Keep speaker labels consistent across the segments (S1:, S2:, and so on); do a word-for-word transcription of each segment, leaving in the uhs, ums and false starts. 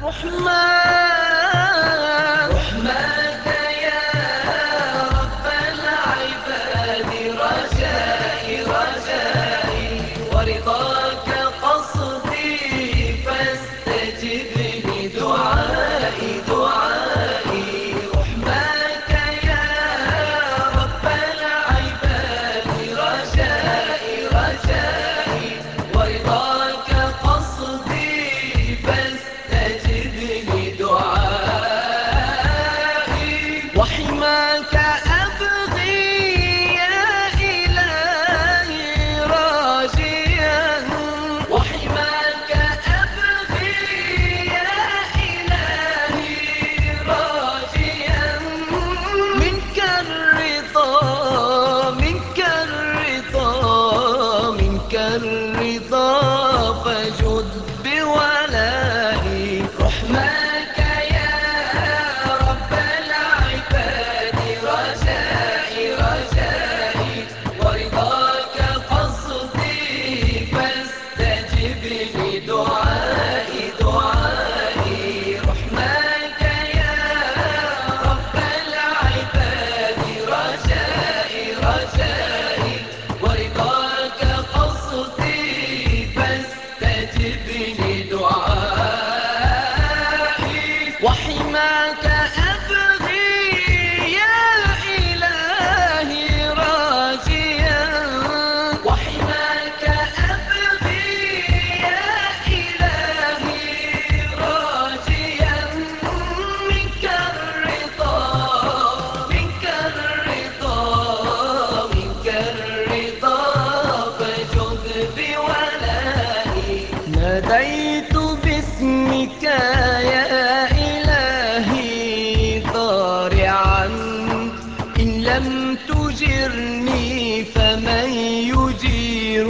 S1: رحمن رحمك يا رب العباد، رجائي رجائي ورضاك قصدي، فاستجب لدعائي دعائي. رحمك يا رب العباد، رجائي رجائي ورضاك قصدي، فاستجب لدعائي. وحماك أبغي يا إلهي راجيا، وحماك أبغي يا إلهي راجيا، منك الرضا منك الرضا منك الرضا، فجد بولائي. رحمك يا رب العباد، رجائي رجائي ورضاك قصدي، فاستجب لدعائي دعائي. رحمك يا رب العباد، رجائي رجائي ورضاك قصدي، فاستجب لدعائي. وحماك أبغي يا إلهي راجيا، وحماك أبغي يا إلهي راجيا، منك الرضا منك الرضا منك الرضا، فجد بولائي. ناديت باسمك يا إلهي ضارعا، إن لم تجرني فمن يجير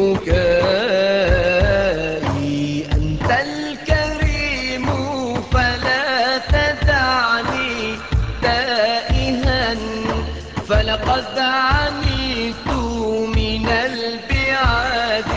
S1: بكائي. أنت الكريم فلا تدعني تائها، فلقد عنيت من البعاد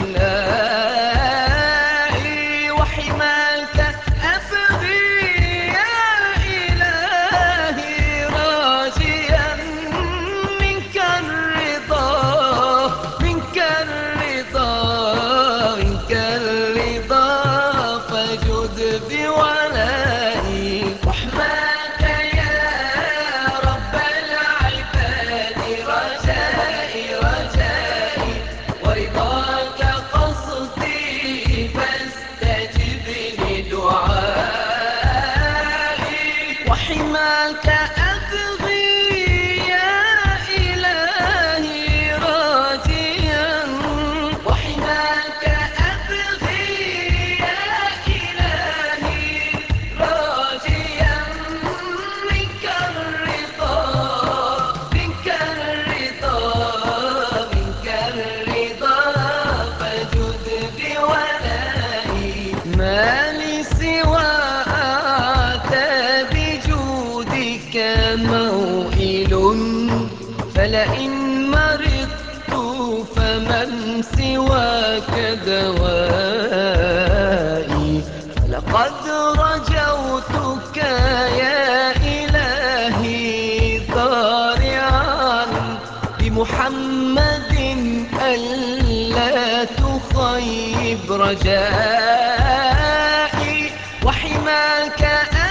S1: النائي. وحماك أبغي يا إلهي راجيا، منك الرضا منك الرضا منك الرضا، فجد بولائي. رحمك يا رب العباد، رجائي رجائي ورضاك قصدي، فاستجب لدعائي. وحماك أبغي يا إلهي راجيا، وحماك أبغي يا إلهي راجيا، منك الرضا منك الرضا منك الرضا، فجد بولائي. ما لي سوى أتى بجودك موئل، فلئن مرضت فمن سواك دوائي. فلقد رجوتك يا إلهي ضارعا بمحمد، ألا تخيب رجائي. وحماك